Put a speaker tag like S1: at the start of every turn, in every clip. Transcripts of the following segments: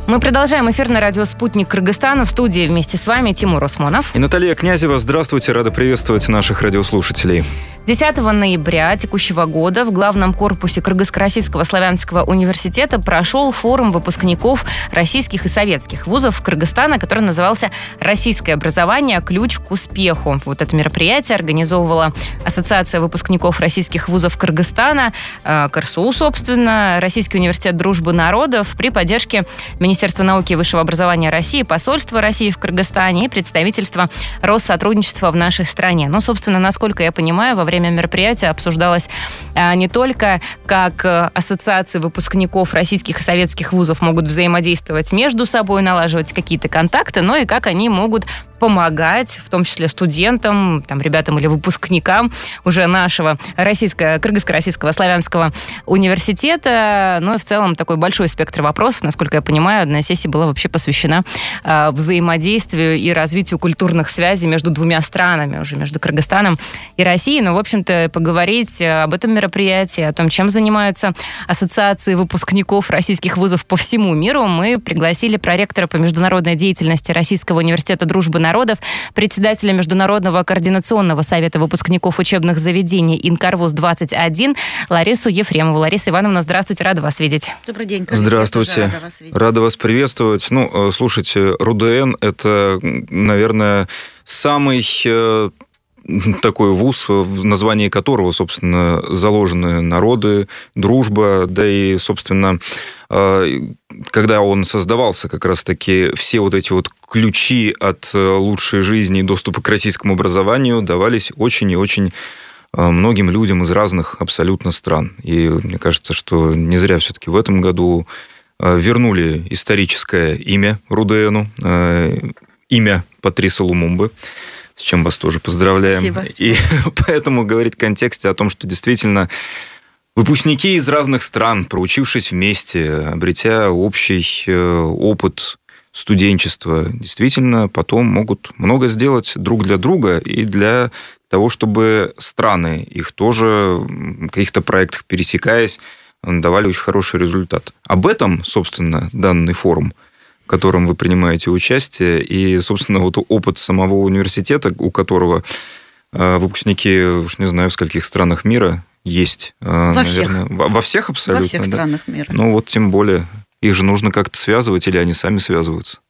S1: Мы продолжаем эфир на радио «Спутник Кыргызстана». В студии вместе с вами Тимур Осмонов.
S2: И Наталья Князева. Здравствуйте, рада приветствовать наших радиослушателей.
S1: 10 ноября текущего года в главном корпусе Кыргызско-Российского славянского университета прошел форум выпускников российских и советских вузов Кыргызстана, который назывался «Российское образование. Ключ к успеху». Вот это мероприятие организовывала Ассоциация выпускников российских вузов Кыргызстана, КРСУ, собственно, Российский университет дружбы народов при поддержке Министерства науки и высшего образования России, посольства России в Кыргызстане и представительства Россотрудничества в нашей стране. Ну, собственно, насколько я понимаю, во время мероприятия обсуждалось не только, как ассоциации выпускников российских и советских вузов могут взаимодействовать между собой, налаживать какие-то контакты, но и как они могут помогать, в том числе студентам, там, ребятам или выпускникам уже нашего Кыргызско-Российского славянского университета. Ну и в целом такой большой спектр вопросов. Насколько я понимаю, одна сессия была вообще посвящена взаимодействию и развитию культурных связей между двумя странами, уже между Кыргызстаном и Россией. Но, в общем-то, поговорить об этом мероприятии, о том, чем занимаются ассоциации выпускников российских вузов по всему миру, мы пригласили проректора по международной деятельности Российского университета дружбы народов, председателя Международного координационного совета выпускников учебных заведений «Инкарвуз-21» Ларису Ефремову. Лариса Ивановна, здравствуйте, рада вас видеть.
S3: Добрый день, коллеги.
S2: Здравствуйте. Рада вас приветствовать. Ну, слушайте, РУДН – это, наверное, самый такой вуз, в названии которого, собственно, заложены народы, дружба, да и, собственно, когда он создавался, как раз-таки все вот эти вот ключи от лучшей жизни и доступа к российскому образованию давались очень и очень многим людям из разных абсолютно стран. И мне кажется, что не зря все-таки в этом году вернули историческое имя РУДНу, имя Патриса Лумумбы, с чем вас тоже поздравляем.
S3: Спасибо.
S2: И поэтому говорить в контексте о том, что действительно выпускники из разных стран, проучившись вместе, обретя общий опыт студенчества, действительно потом могут много сделать друг для друга и для того, чтобы страны их тоже в каких-то проектах пересекаясь давали очень хороший результат. Об этом, собственно, данный форум, в котором вы принимаете участие, и, собственно, вот опыт самого университета, у которого выпускники, уж не знаю, в скольких странах мира есть.
S3: Во всех.
S2: Во всех абсолютно?
S3: Во всех странах мира.
S2: Ну, вот тем более. Их же нужно как-то связывать, или они сами связываются?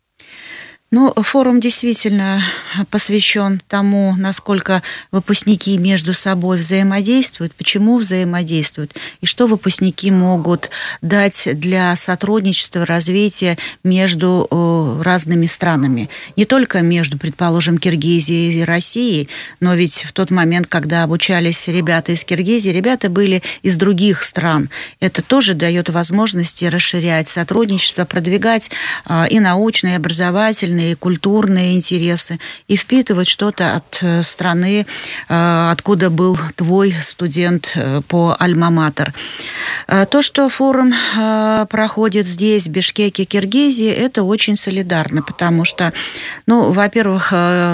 S3: Ну, форум действительно посвящен тому, насколько выпускники между собой взаимодействуют, почему взаимодействуют, и что выпускники могут дать для сотрудничества, развития между разными странами. Не только между, предположим, Киргизией и Россией, но ведь в тот момент, когда обучались ребята из Киргизии, ребята были из других стран. Это тоже дает возможности расширять сотрудничество, продвигать и научные, и образовательные, и культурные интересы, и впитывать что-то от страны, откуда был твой студент по альма-матер. То, что форум проходит здесь, в Бишкеке, Киргизии, это очень солидарно, потому что, ну, во-первых,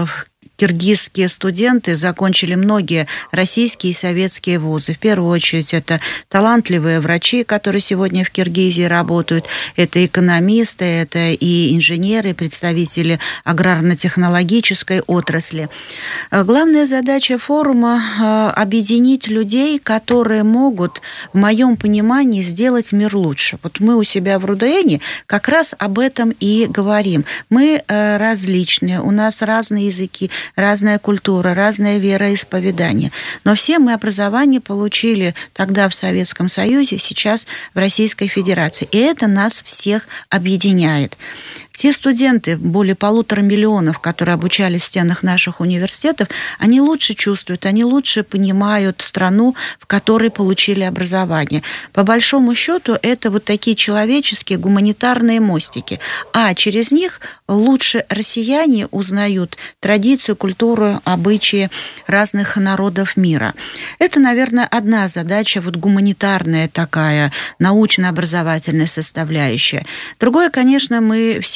S3: киргизские студенты закончили многие российские и советские вузы. В первую очередь, это талантливые врачи, которые сегодня в Киргизии работают, это экономисты, это и инженеры, представители аграрно-технологической отрасли. Главная задача форума – объединить людей, которые могут, в моем понимании, сделать мир лучше. Вот мы у себя в РУДНе как раз об этом и говорим. Мы различные, у нас разные языки, разная культура, разное вероисповедание. Но все мы образование получили тогда в Советском Союзе, сейчас в Российской Федерации. И это нас всех объединяет. Те студенты, более 1,5 миллиона, которые обучались в стенах наших университетов, они лучше чувствуют, они лучше понимают страну, в которой получили образование. По большому счету, это вот такие человеческие, гуманитарные мостики. А через них лучше россияне узнают традицию, культуру, обычаи разных народов мира. Это, наверное, одна задача, вот гуманитарная такая, научно-образовательная составляющая. Другое, конечно, мы все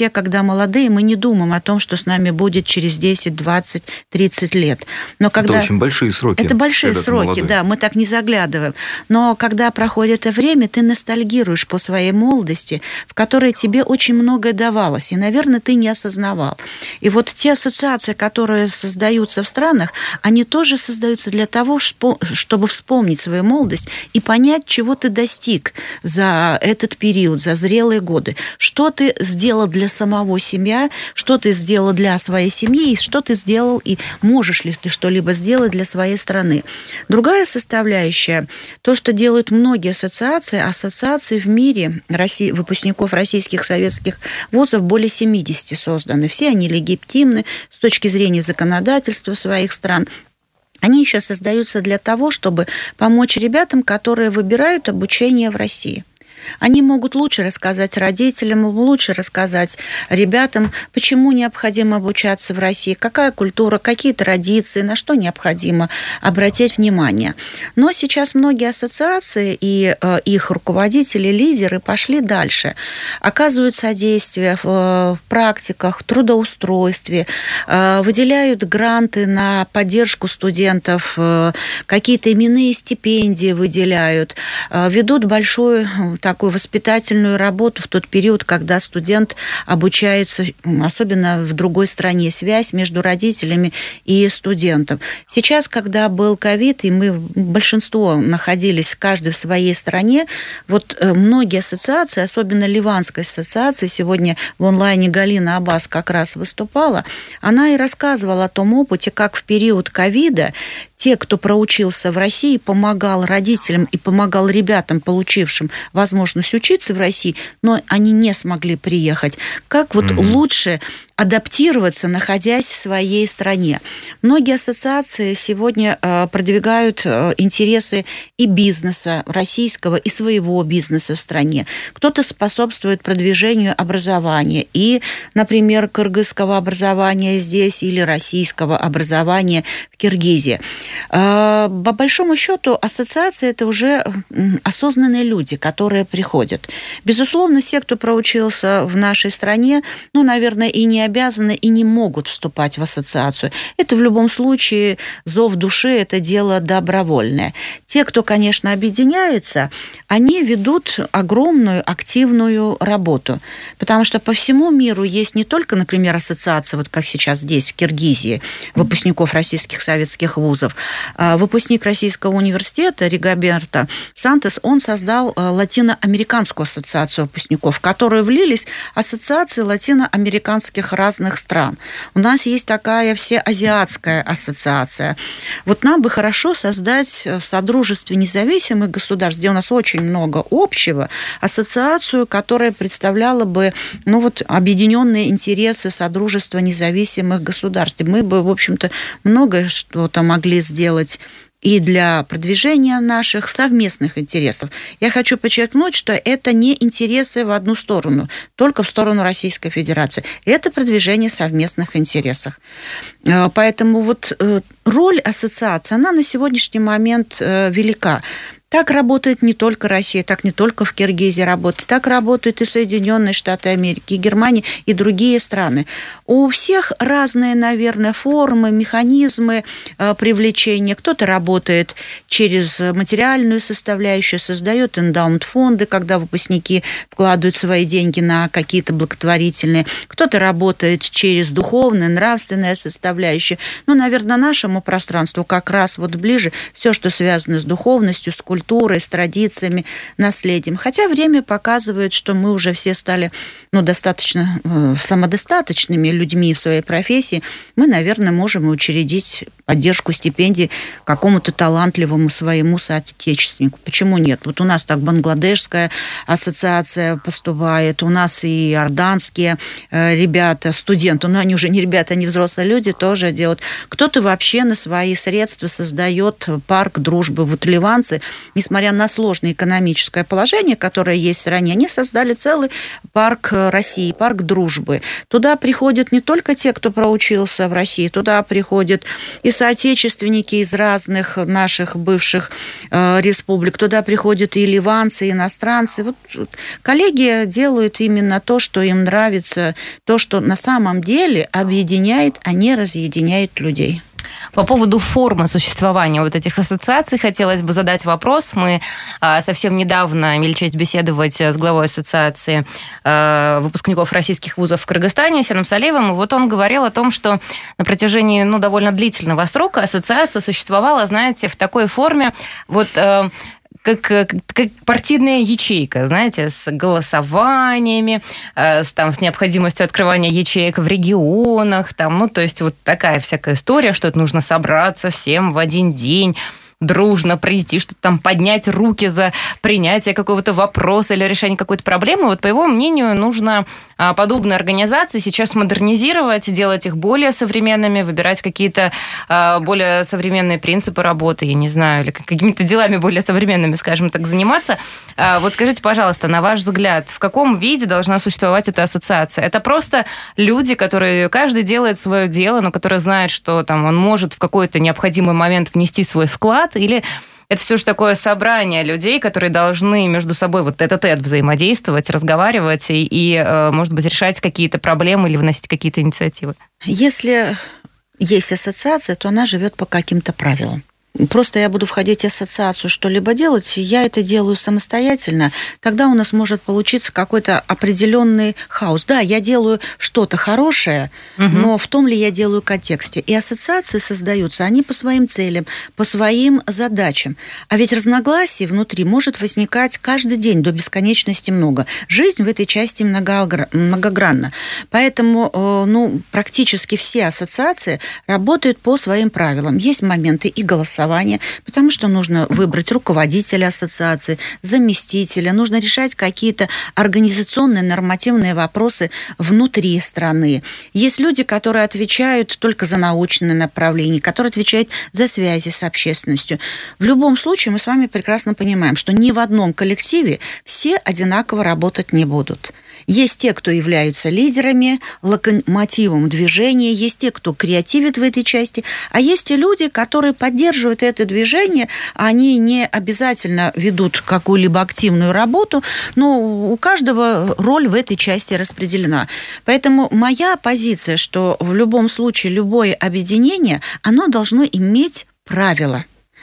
S3: все, когда молодые, мы не думаем о том, что с нами будет через 10, 20, 30 лет. Но когда...
S2: Это очень большие сроки.
S3: Это большие сроки, да, мы так не заглядываем. Но когда проходит это время, ты ностальгируешь по своей молодости, в которой тебе очень многое давалось, и, наверное, ты не осознавал. И вот те ассоциации, которые создаются в странах, они тоже создаются для того, чтобы вспомнить свою молодость и понять, чего ты достиг за этот период, за зрелые годы. Что ты сделал для самого себя, что ты сделал для своей семьи, и что ты сделал, и можешь ли ты что-либо сделать для своей страны. Другая составляющая, то, что делают многие ассоциации в мире выпускников российских советских вузов более 70 созданы. Все они легитимны с точки зрения законодательства своих стран. Они еще создаются для того, чтобы помочь ребятам, которые выбирают обучение в России. Они могут лучше рассказать родителям, лучше рассказать ребятам, почему необходимо обучаться в России, какая культура, какие традиции, на что необходимо обратить внимание. Но сейчас многие ассоциации и их руководители, лидеры пошли дальше. Оказывают содействие в практиках, в трудоустройстве, выделяют гранты на поддержку студентов, какие-то именные стипендии выделяют, ведут большую такую воспитательную работу в тот период, когда студент обучается, особенно в другой стране, связь между родителями и студентом. Сейчас, когда был ковид, и мы, большинство находились каждый в своей стране, вот многие ассоциации, особенно Ливанская ассоциация, сегодня в онлайне Галина Аббас как раз выступала, она и рассказывала о том опыте, как в период ковида те, кто проучился в России, помогал родителям и помогал ребятам, получившим возможность учиться в России, но они не смогли приехать. Как вот лучше адаптироваться, находясь в своей стране. Многие ассоциации сегодня продвигают интересы и бизнеса российского, и своего бизнеса в стране. Кто-то способствует продвижению образования, и, например, кыргызского образования здесь или российского образования в Киргизии. По большому счету, ассоциации – это уже осознанные люди, которые приходят. Безусловно, все, кто проучился в нашей стране, наверное, и не обязаны и не могут вступать в ассоциацию. Это в любом случае зов души, это дело добровольное. Те, кто, конечно, объединяется, они ведут огромную активную работу, потому что по всему миру есть не только, например, ассоциация, вот как сейчас здесь, в Киргизии, выпускников российских советских вузов. Выпускник Российского университета Ригоберто Сантос, он создал латиноамериканскую ассоциацию выпускников, в которую влились ассоциации латиноамериканских разных стран. У нас есть такая всеазиатская ассоциация. Вот нам бы хорошо создать в Содружестве независимых государств, где у нас очень много общего, ассоциацию, которая представляла бы объединенные интересы Содружества независимых государств. Мы бы, в общем-то, многое что-то могли сделать и для продвижения наших совместных интересов. Я хочу подчеркнуть, что это не интересы в одну сторону, только в сторону Российской Федерации. Это продвижение совместных интересов. Поэтому роль ассоциации, она на сегодняшний момент велика. Так работает не только Россия, так не только в Киргизии работает, так работают и Соединенные Штаты Америки, и Германия, и другие страны. У всех разные, наверное, формы, механизмы привлечения. Кто-то работает через материальную составляющую, создает эндаумент-фонды, когда выпускники вкладывают свои деньги на какие-то благотворительные. Кто-то работает через духовную, нравственную составляющую. Наверное, нашему пространству как раз ближе все, что связано с духовностью, с культурой, с традициями, наследием. Хотя время показывает, что мы уже все стали достаточно самодостаточными людьми в своей профессии. Мы, наверное, можем учредить поддержку стипендий какому-то талантливому своему соотечественнику. Почему нет? У нас так Бангладешская ассоциация поступает, у нас и иорданские ребята, студенты, но они уже не ребята, они взрослые люди, тоже делают. Кто-то вообще на свои средства создает парк дружбы. Ливанцы, несмотря на сложное экономическое положение, которое есть в стране, они создали целый парк России, парк дружбы. Туда приходят не только те, кто проучился в России, туда приходят и соотечественники из разных наших бывших республик, туда приходят и ливанцы, и иностранцы. Вот коллеги делают именно то, что им нравится, то, что на самом деле объединяет, а не разъединяет людей.
S1: По поводу формы существования вот этих ассоциаций хотелось бы задать вопрос. Мы совсем недавно имели честь беседовать с главой ассоциации выпускников российских вузов в Кыргызстане Сеном Салиевым, и вот он говорил о том, что на протяжении довольно длительного срока ассоциация существовала, знаете, в такой форме, как партийная ячейка, знаете, с голосованиями, с необходимостью открывания ячеек в регионах, то есть вот такая всякая история, что это нужно собраться всем в один день, дружно прийти, что-то там поднять руки за принятие какого-то вопроса или решение какой-то проблемы. Вот по его мнению, нужно подобные организации сейчас модернизировать, делать их более современными, выбирать какие-то более современные принципы работы, я не знаю, или какими-то делами более современными, скажем так, заниматься. Вот скажите, пожалуйста, на ваш взгляд, в каком виде должна существовать эта ассоциация? Это просто люди, которые каждый делает свое дело, но которые знают, что он может в какой-то необходимый момент внести свой вклад, или это все же такое собрание людей, которые должны между собой тет-а-тет взаимодействовать, разговаривать и, может быть, решать какие-то проблемы или вносить какие-то инициативы?
S3: Если есть ассоциация, то она живет по каким-то правилам. Просто я буду входить в ассоциацию, что-либо делать, я это делаю самостоятельно, тогда у нас может получиться какой-то определенный хаос. Да, я делаю что-то хорошее, но в том ли я делаю контексте. И ассоциации создаются, они по своим целям, по своим задачам. А ведь разногласий внутри может возникать каждый день до бесконечности много. Жизнь в этой части многогранна. Поэтому практически все ассоциации работают по своим правилам. Есть моменты и голосования, потому что нужно выбрать руководителя ассоциации, заместителя, нужно решать какие-то организационные, нормативные вопросы внутри страны. Есть люди, которые отвечают только за научное направление, которые отвечают за связи с общественностью. В любом случае мы с вами прекрасно понимаем, что ни в одном коллективе все одинаково работать не будут. Есть те, кто являются лидерами, локомотивом движения, есть те, кто креативит в этой части, а есть и люди, которые поддерживают это движение, они не обязательно ведут какую-либо активную работу, но у каждого роль в этой части распределена. Поэтому моя позиция, что в любом случае любое объединение, оно должно иметь правила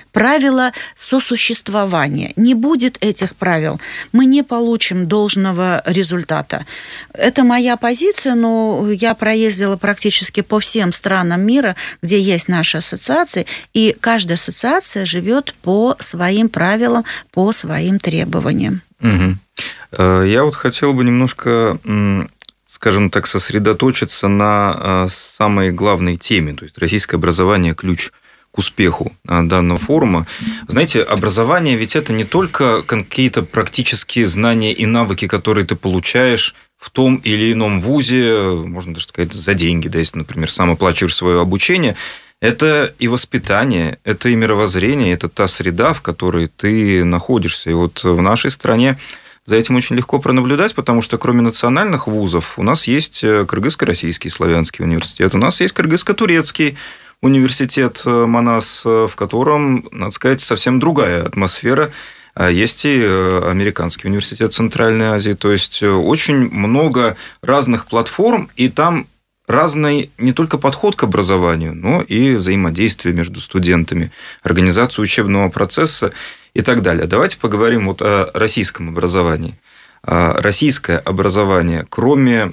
S3: сосуществования. Не будет этих правил, мы не получим должного результата. Это моя позиция, но я проездила практически по всем странам мира, где есть наши ассоциации, и каждая ассоциация живет по своим правилам, по своим требованиям.
S2: Я хотел бы немножко, скажем так, сосредоточиться на самой главной теме, то есть российское образование – ключ к успеху данного форума. Знаете, образование ведь это не только какие-то практические знания и навыки, которые ты получаешь в том или ином вузе, можно даже сказать, за деньги, если, например, сам оплачиваешь свое обучение. Это и воспитание, это и мировоззрение, это та среда, в которой ты находишься. И в нашей стране за этим очень легко пронаблюдать, потому что кроме национальных вузов у нас есть Кыргызско-Российский славянский университет, у нас есть Кыргызско-турецкий университет МАНАС, в котором, надо сказать, совсем другая атмосфера. Есть и Американский университет Центральной Азии. То есть очень много разных платформ, и там разный не только подход к образованию, но и взаимодействие между студентами, организацию учебного процесса и так далее. Давайте поговорим о российском образовании. Российское образование, кроме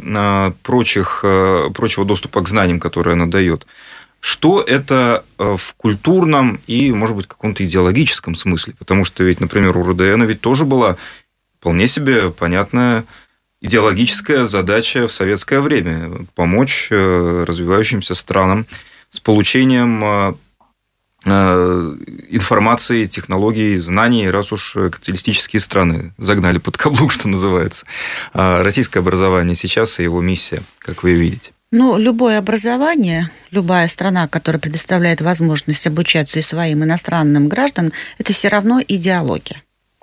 S2: прочего доступа к знаниям, которые оно дает, что это в культурном и, может быть, каком-то идеологическом смысле? Потому что ведь, например, у РУДН ведь тоже была вполне себе понятная идеологическая задача в советское время – помочь развивающимся странам с получением информации, технологий, знаний, раз уж капиталистические страны загнали под каблук, что называется. Российское образование сейчас и его миссия, как вы видите?
S3: Ну, любое образование, любая страна, которая предоставляет возможность обучаться и своим иностранным гражданам, это все равно идеология.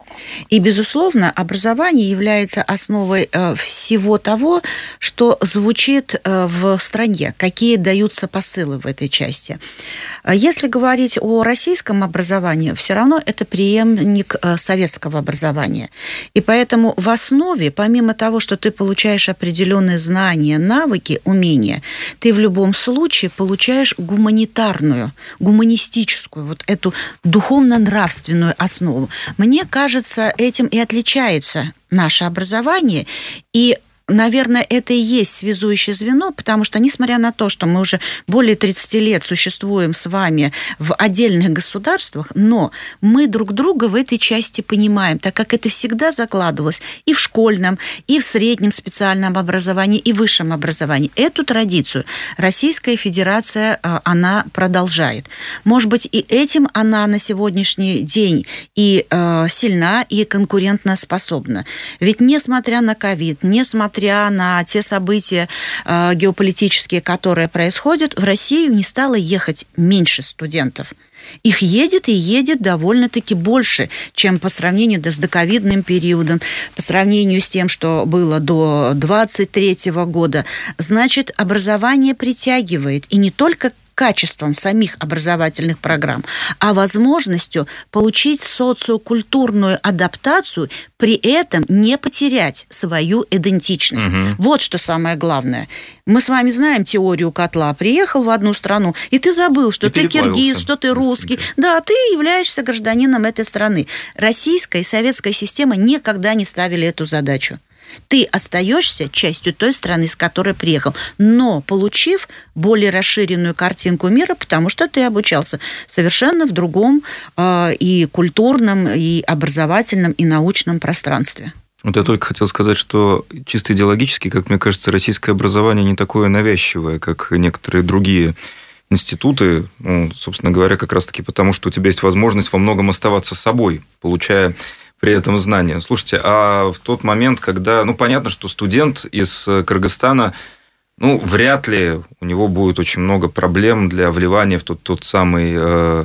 S3: И, безусловно, образование является основой всего того, что звучит в стране, какие даются посылы в этой части. Если говорить о российском образовании, все равно это преемник советского образования. И поэтому в основе, помимо того, что ты получаешь определенные знания, навыки, умения, ты в любом случае получаешь гуманитарную, гуманистическую, вот эту духовно-нравственную основу. Мне кажется, этим и отличается наше образование, и, наверное, это и есть связующее звено, потому что, несмотря на то, что мы уже более 30 лет существуем с вами в отдельных государствах, но мы друг друга в этой части понимаем, так как это всегда закладывалось и в школьном, и в среднем специальном образовании, и в высшем образовании. Эту традицию Российская Федерация, она продолжает. Может быть, и этим она на сегодняшний день и сильна, и конкурентно способна. Ведь несмотря на ковид, несмотря на те события геополитические, которые происходят, в Россию не стало ехать меньше студентов. Их едет и едет довольно-таки больше, чем по сравнению с доковидным периодом, по сравнению с тем, что было до 2023 года. Значит, образование притягивает, и не только качеством самих образовательных программ, а возможностью получить социокультурную адаптацию, при этом не потерять свою идентичность. Вот что самое главное. Мы с вами знаем теорию котла. Приехал в одну страну, и ты забыл, что ты киргиз, что ты русский. Да, ты являешься гражданином этой страны. Российская и советская система никогда не ставили эту задачу. Ты остаешься частью той страны, с которой приехал, но получив более расширенную картинку мира, потому что ты обучался совершенно в другом и культурном, и образовательном, и научном пространстве.
S2: Вот я только хотел сказать, что чисто идеологически, как мне кажется, российское образование не такое навязчивое, как некоторые другие институты, собственно говоря, как раз-таки потому, что у тебя есть возможность во многом оставаться собой, получая при этом знания. Слушайте, а в тот момент, когда, понятно, что студент из Кыргызстана, вряд ли у него будет очень много проблем для вливания в тот самый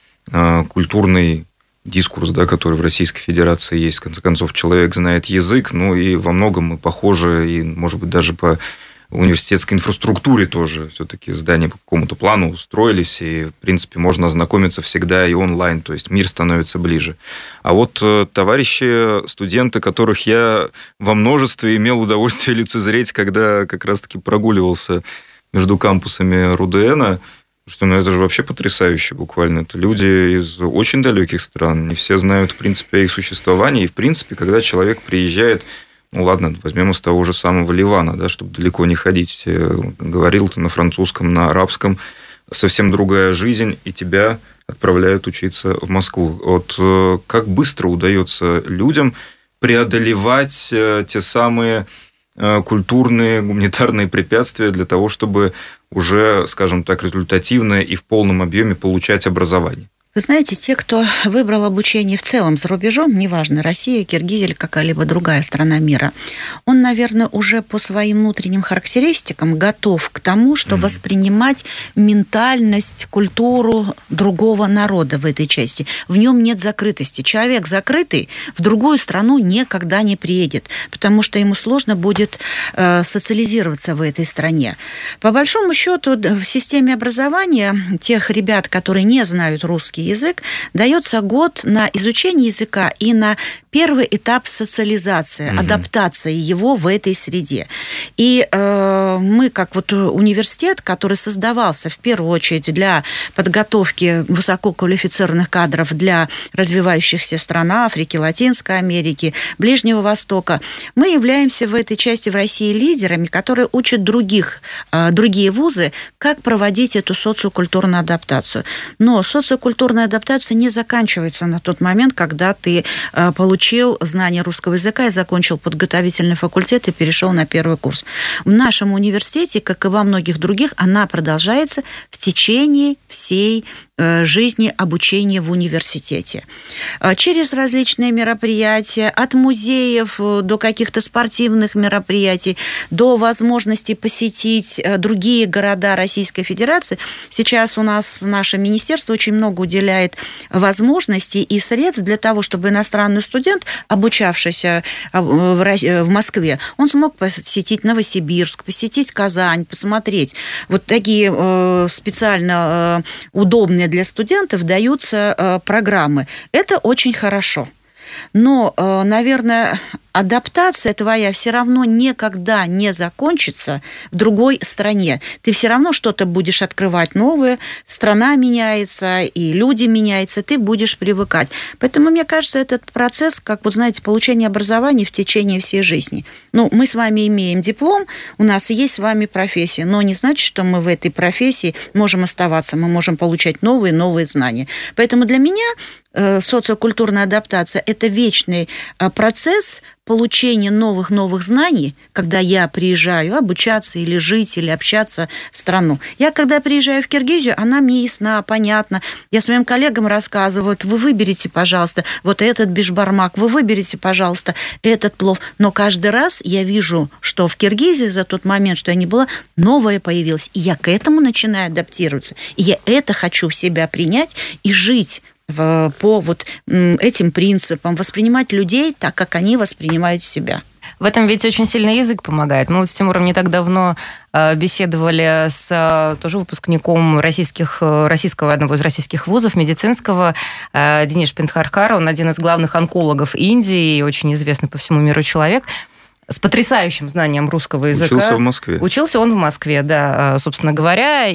S2: культурный дискурс, да, который в Российской Федерации есть. В конце концов, человек знает язык, и во многом мы похожи, и, может быть, даже по университетской инфраструктуре тоже все-таки здания по какому-то плану устроились, и, в принципе, можно ознакомиться всегда и онлайн, то есть мир становится ближе. А вот товарищи, студенты, которых я во множестве имел удовольствие лицезреть, когда как раз-таки прогуливался между кампусами РУДН, что это же вообще потрясающе буквально. Это люди из очень далеких стран, не все знают, в принципе, о их существовании, и, в принципе, когда человек приезжает. Ладно, возьмем из того же самого Ливана, да, чтобы далеко не ходить. Говорил ты на французском, на арабском. Совсем другая жизнь, и тебя отправляют учиться в Москву. Вот как быстро удается людям преодолевать те самые культурные, гуманитарные препятствия для того, чтобы уже, скажем так, результативно и в полном объеме получать образование?
S3: Вы знаете, те, кто выбрал обучение в целом за рубежом, неважно, Россия, Киргизия или какая-либо другая страна мира, он, наверное, уже по своим внутренним характеристикам готов к тому, что воспринимать ментальность, культуру другого народа в этой части. В нем нет закрытости. Человек закрытый в другую страну никогда не приедет, потому что ему сложно будет социализироваться в этой стране. По большому счету, в системе образования тех ребят, которые не знают русский язык, дается год на изучение языка и на первый этап социализации, адаптации его в этой среде. И мы, как вот университет, который создавался в первую очередь для подготовки высококвалифицированных кадров для развивающихся стран Африки, Латинской Америки, Ближнего Востока, мы являемся в этой части в России лидерами, которые учат другие вузы, как проводить эту социокультурную адаптацию. Но социокультурная адаптация не заканчивается на тот момент, когда ты получил знание русского языка и закончил подготовительный факультет и перешел на первый курс. В нашем университете, как и во многих других, она продолжается в течение всей жизни обучения в университете. Через различные мероприятия, от музеев до каких-то спортивных мероприятий, до возможности посетить другие города Российской Федерации. Сейчас у нас наше министерство очень много уделяет возможностей и средств для того, чтобы иностранный студент, обучавшийся в Москве, он смог посетить Новосибирск, посетить Казань, посмотреть. Вот такие специально удобные для студентов даются программы. Это очень хорошо. Но, наверное, адаптация твоя все равно никогда не закончится в другой стране. Ты все равно что-то будешь открывать новое, страна меняется, и люди меняются, ты будешь привыкать. Поэтому, мне кажется, этот процесс, как, вот знаете, получение образования в течение всей жизни. Ну, мы с вами имеем диплом, у нас есть с вами профессия, но не значит, что мы в этой профессии можем оставаться, мы можем получать новые знания. Поэтому для меня социокультурная адаптация – это вечный процесс получения новых знаний, когда я приезжаю обучаться или жить, или общаться в страну. Я, когда приезжаю в Киргизию, она мне ясна, понятна. Я своим коллегам рассказываю, вот вы выберите, пожалуйста, вот этот бешбармак, вы выберите, пожалуйста, этот плов. Но каждый раз я вижу, что в Киргизии за тот момент, что я не была, новое появилось. И я к этому начинаю адаптироваться. И я это хочу в себя принять и жить по вот этим принципам, воспринимать людей так, как они воспринимают себя.
S1: В этом ведь очень сильно язык помогает. Мы вот с Тимуром не так давно беседовали с тоже выпускником российского одного из российских вузов, медицинского, Денис Пентхаркар. Он один из главных онкологов Индии, очень известный по всему миру человек, с потрясающим знанием русского языка.
S2: Учился в Москве.
S1: Учился он в Москве, да, собственно говоря,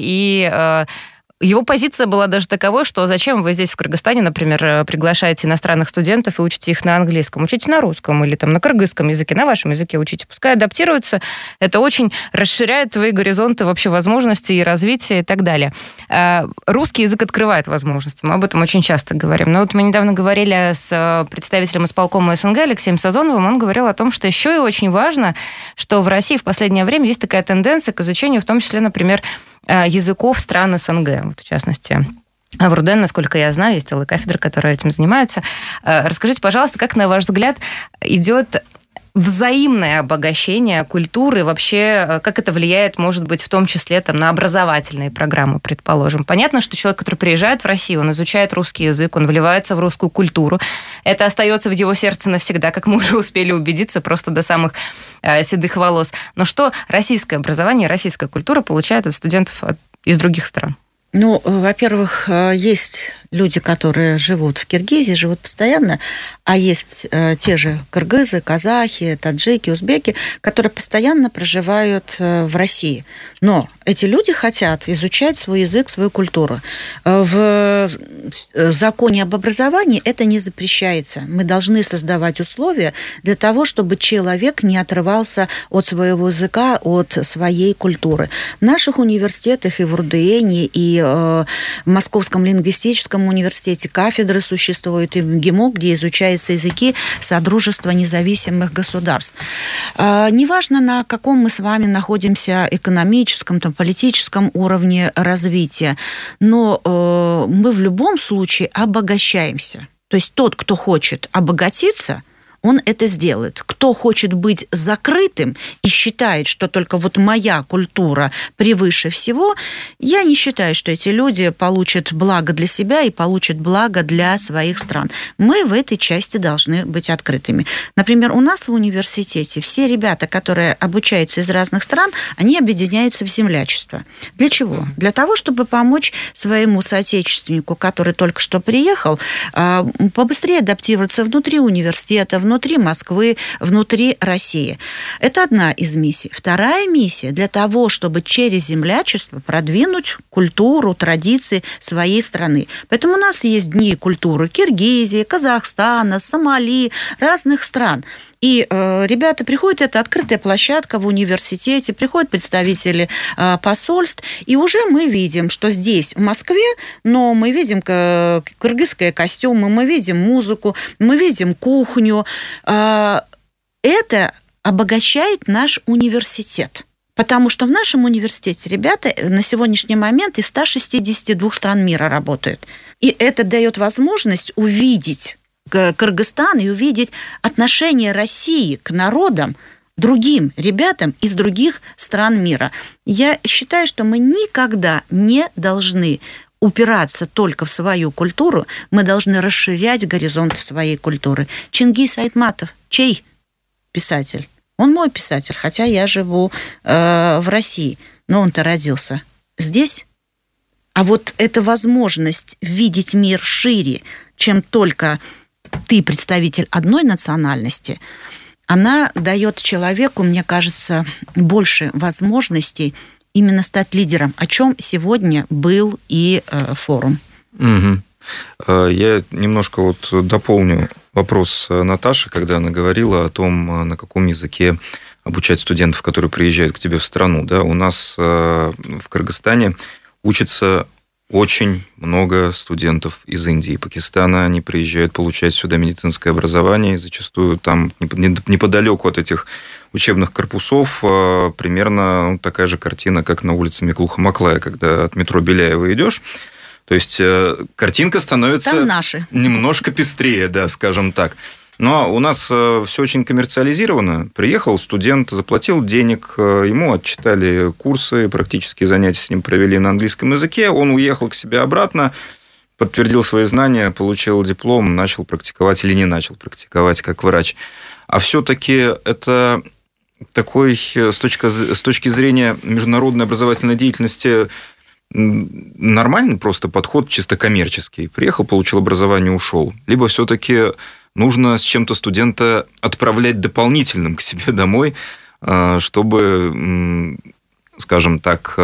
S1: и его позиция была даже таковой, что зачем вы здесь, в Кыргызстане, например, приглашаете иностранных студентов и учите их на английском, учите на русском или там на кыргызском языке, на вашем языке учите, пускай адаптируются, это очень расширяет твои горизонты вообще возможностей и развития и так далее. Русский язык открывает возможности, мы об этом очень часто говорим. Но вот мы недавно говорили с представителем исполкома СНГ Алексеем Сазоновым, он говорил о том, что еще и очень важно, что в России в последнее время есть такая тенденция к изучению, в том числе, например, языков стран СНГ, вот в частности. В РУДН, насколько я знаю, есть целая кафедра, которая этим занимается. Расскажите, пожалуйста, как, на ваш взгляд, идет взаимное обогащение культуры, вообще, как это влияет, может быть, в том числе там, на образовательные программы, предположим. Понятно, что человек, который приезжает в Россию, он изучает русский язык, он вливается в русскую культуру. Это остается в его сердце навсегда, как мы уже успели убедиться, просто до самых седых волос. Но что российское образование, российская культура получает от студентов из других стран?
S3: Ну, во-первых, есть люди, которые живут в Киргизии, живут постоянно, а есть те же кыргызы, казахи, таджики, узбеки, которые постоянно проживают в России. Но эти люди хотят изучать свой язык, свою культуру. В законе об образовании это не запрещается. Мы должны создавать условия для того, чтобы человек не отрывался от своего языка, от своей культуры. В наших университетах и в РУДН, и в Московском лингвистическом университете кафедры существуют, и в МГИМО, где изучаются языки Содружества независимых государств. Неважно, на каком мы с вами находимся экономическом, там, политическом уровне развития, но мы в любом случае обогащаемся. То есть тот, кто хочет обогатиться, он это сделает. Кто хочет быть закрытым и считает, что только вот моя культура превыше всего, я не считаю, что эти люди получат благо для себя и получат благо для своих стран. Мы в этой части должны быть открытыми. Например, у нас в университете все ребята, которые обучаются из разных стран, они объединяются в землячество. Для чего? Для того, чтобы помочь своему соотечественнику, который только что приехал, побыстрее адаптироваться внутри университета, внутри Москвы, внутри России. Это одна из миссий. Вторая миссия для того, чтобы через землячество продвинуть культуру, традиции своей страны. Поэтому у нас есть дни культуры Киргизии, Казахстана, Сомали, разных стран. И ребята приходят, это открытая площадка в университете, приходят представители посольств, и уже мы видим, что здесь, в Москве, но мы видим кыргызские костюмы, мы видим музыку, мы видим кухню. Это обогащает наш университет. Потому что в нашем университете ребята на сегодняшний момент из 162 стран мира работают. И это дает возможность увидеть Кыргызстан и увидеть отношение России к народам, другим ребятам из других стран мира. Я считаю, что мы никогда не должны упираться только в свою культуру, мы должны расширять горизонты своей культуры. Чингис Айтматов, чей писатель? Он мой писатель, хотя я живу в России, но он-то родился здесь. А вот эта возможность видеть мир шире, чем только ты представитель одной национальности, она дает человеку, мне кажется, больше возможностей именно стать лидером, о чем сегодня был и форум.
S2: Угу. Я немножко вот дополню вопрос Наташи, когда она говорила о том, на каком языке обучать студентов, которые приезжают к тебе в страну. Да, у нас в Кыргызстане учатся очень много студентов из Индии и Пакистана. Они приезжают получать сюда медицинское образование, и зачастую там неподалеку от этих учебных корпусов примерно такая же картина, как на улице Миклуха-Маклая, когда от метро Беляева идешь. То есть картинка становится немножко пестрее, да, скажем так. Но у нас все очень коммерциализировано. Приехал студент, заплатил денег, ему отчитали курсы, практические занятия с ним провели на английском языке, он уехал к себе обратно, подтвердил свои знания, получил диплом, начал практиковать или не начал практиковать как врач. А все-таки это такой, с точки зрения международной образовательной деятельности, нормальный просто подход, чисто коммерческий. Приехал, получил образование, ушел. Либо все-таки нужно с чем-то студента отправлять дополнительным к себе домой, чтобы, скажем так,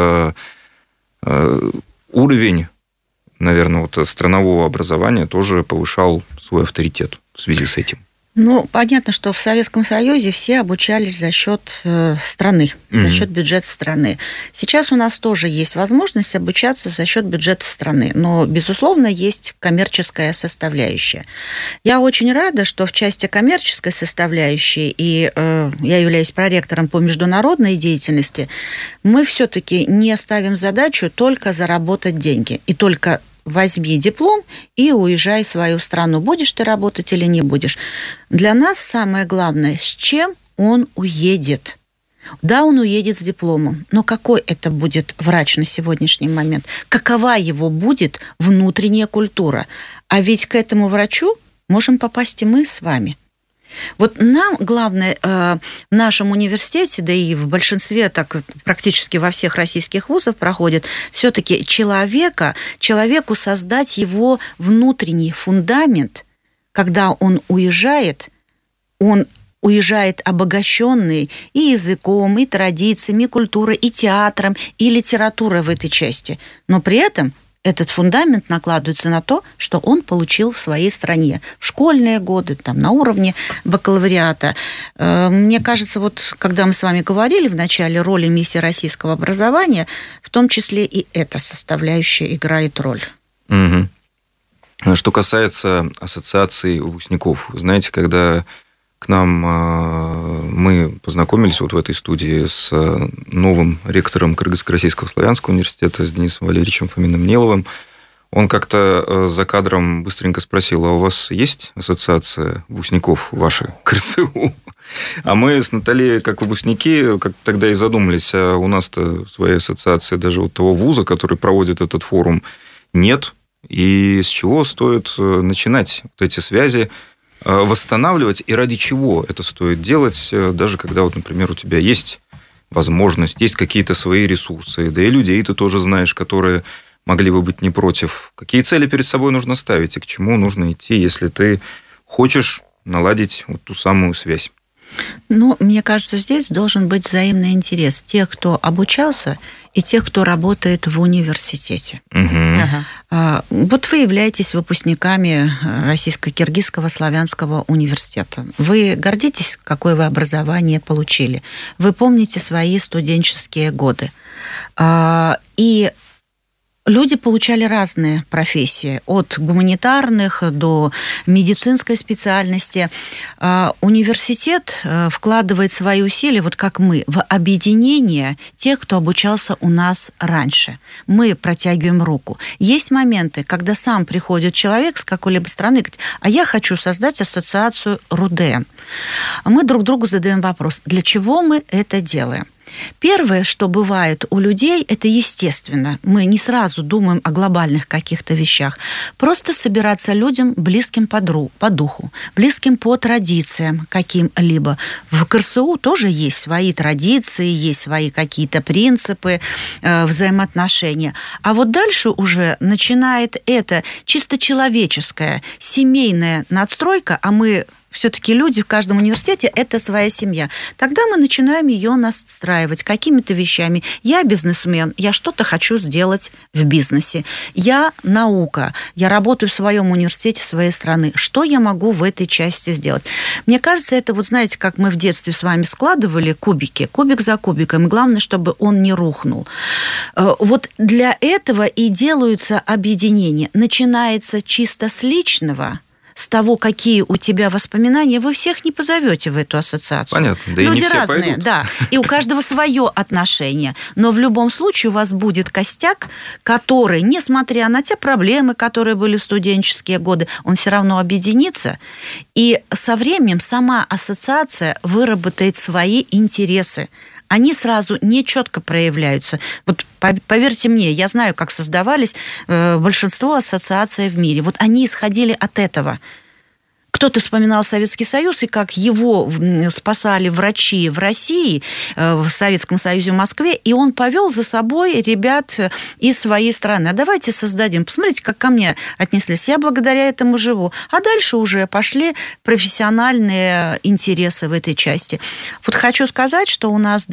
S2: уровень, наверное, вот странового образования тоже повышал свой авторитет в связи с этим.
S3: Ну, понятно, что в Советском Союзе все обучались за счет страны, за счет бюджета страны. Сейчас у нас тоже есть возможность обучаться за счет бюджета страны, но, безусловно, есть коммерческая составляющая. Я очень рада, что в части коммерческой составляющей, и я являюсь проректором по международной деятельности, мы все-таки не ставим задачу только заработать деньги и только возьми диплом и уезжай в свою страну. Будешь ты работать или не будешь. Для нас самое главное, с чем он уедет. Да, он уедет с дипломом, но какой это будет врач на сегодняшний момент? Какова его будет внутренняя культура? А ведь к этому врачу можем попасть и мы с вами. Вот нам главное в нашем университете, да и в большинстве, так практически во всех российских вузах проходит, все-таки человеку создать его внутренний фундамент, когда он уезжает обогащенный и языком, и традициями, и культурой, и театром, и литературой в этой части. Но при этом этот фундамент накладывается на то, что он получил в своей стране в школьные годы, там, на уровне бакалавриата. Мне кажется, вот когда мы с вами говорили в начале роли миссии российского образования, в том числе и эта составляющая играет роль.
S2: Угу. Что касается ассоциаций выпускников, вы знаете, когда к нам мы познакомились вот в этой студии с новым ректором Кыргызско-Российского славянского университета, с Денисом Валерьевичем Фоминым-Неловым, он как-то за кадром быстренько спросил: а у вас есть ассоциация выпускников вашей КРСУ? А мы с Натальей, как выпускники, как тогда и задумались, а у нас-то своя ассоциация даже вот того вуза, который проводит этот форум, нет. И с чего стоит начинать вот эти связи восстанавливать, и ради чего это стоит делать, даже когда, вот, например, у тебя есть возможность, есть какие-то свои ресурсы, да и людей ты тоже знаешь, которые могли бы быть не против. Какие цели перед собой нужно ставить и к чему нужно идти, если ты хочешь наладить вот ту самую связь?
S3: Ну, мне кажется, здесь должен быть взаимный интерес тех, кто обучался, и тех, кто работает в университете. Вот вы являетесь выпускниками Российско-Киргизского славянского университета. Вы гордитесь, какое вы образование получили. Вы помните свои студенческие годы. И Люди получали разные профессии, от гуманитарных до медицинской специальности. Университет вкладывает свои усилия, вот как мы, в объединение тех, кто обучался у нас раньше. Мы протягиваем руку. Есть моменты, когда сам приходит человек с какой-либо страны и говорит: а я хочу создать ассоциацию РУДН. Мы друг другу задаем вопрос: для чего мы это делаем? Первое, что бывает у людей, это естественно. Мы не сразу думаем о глобальных каких-то вещах. Просто собираться людям, близким по духу, близким по традициям каким-либо. В КРСУ тоже есть свои традиции, есть свои какие-то принципы, взаимоотношения. А вот дальше уже начинает это чисто человеческая, семейная надстройка, а мы все-таки люди в каждом университете – это своя семья. Тогда мы начинаем ее настраивать какими-то вещами. Я бизнесмен, я что-то хочу сделать в бизнесе. Я наука, я работаю в своем университете своей страны. Что я могу в этой части сделать? Мне кажется, это вот знаете, как мы в детстве с вами складывали кубики, кубик за кубиком. И главное, чтобы он не рухнул. Вот для этого и делаются объединения. Начинается чисто с личного, с того, какие у тебя воспоминания, вы всех не позовете в эту ассоциацию.
S2: Понятно, да.
S3: Люди
S2: и не все
S3: разные,
S2: пойдут.
S3: да. И у каждого свое отношение. Но в любом случае у вас будет костяк, который, несмотря на те проблемы, которые были в студенческие годы, он все равно объединится. И со временем сама ассоциация выработает свои интересы. Они сразу не четко проявляются. Вот поверьте мне, я знаю, как создавались большинство ассоциаций в мире. Вот они исходили от этого. Кто-то вспоминал Советский Союз, и как его спасали врачи в России, в Советском Союзе в Москве, и он повел за собой ребят из своей страны. А давайте создадим. Посмотрите, как ко мне отнеслись. Я благодаря этому живу. А дальше уже пошли профессиональные интересы в этой части. Вот хочу сказать, что у нас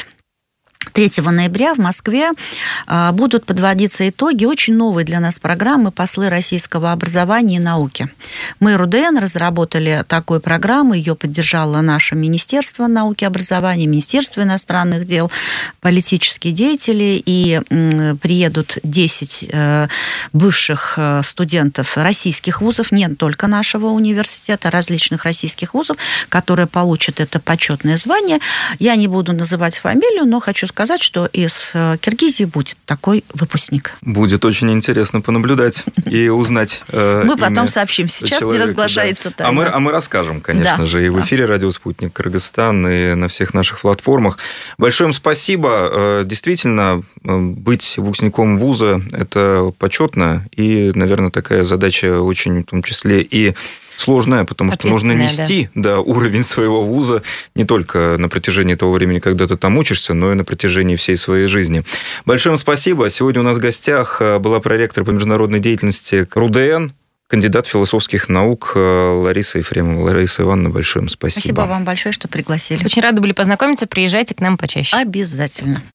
S3: 3 ноября в Москве будут подводиться итоги очень новой для нас программы «Послы российского образования и науки». Мы, РУДН, разработали такую программу, ее поддержало наше Министерство науки и образования, Министерство иностранных дел, политические деятели, и приедут 10 бывших студентов российских вузов, не только нашего университета, различных российских вузов, которые получат это почетное звание. Я не буду называть фамилию, но хочу сказать, что из Киргизии будет такой выпускник.
S2: Будет очень интересно понаблюдать и узнать.
S3: Мы потом сообщим. Сейчас человека, не разглашается тайна.
S2: А мы расскажем, конечно же, и в эфире «Радио Спутник Кыргызстан», и на всех наших платформах. Большое им спасибо. Действительно, быть выпускником вуза – это почетно, и, наверное, такая задача очень, в том числе, и сложная, потому что нужно нести уровень своего вуза не только на протяжении того времени, когда ты там учишься, но и на протяжении всей своей жизни. Большое вам спасибо. Сегодня у нас в гостях была проректор по международной деятельности РУДН, кандидат философских наук Лариса Ефремова. Лариса Ивановна, большое вам спасибо.
S3: Спасибо вам большое, что пригласили.
S1: Очень рады были познакомиться. Приезжайте к нам почаще.
S3: Обязательно.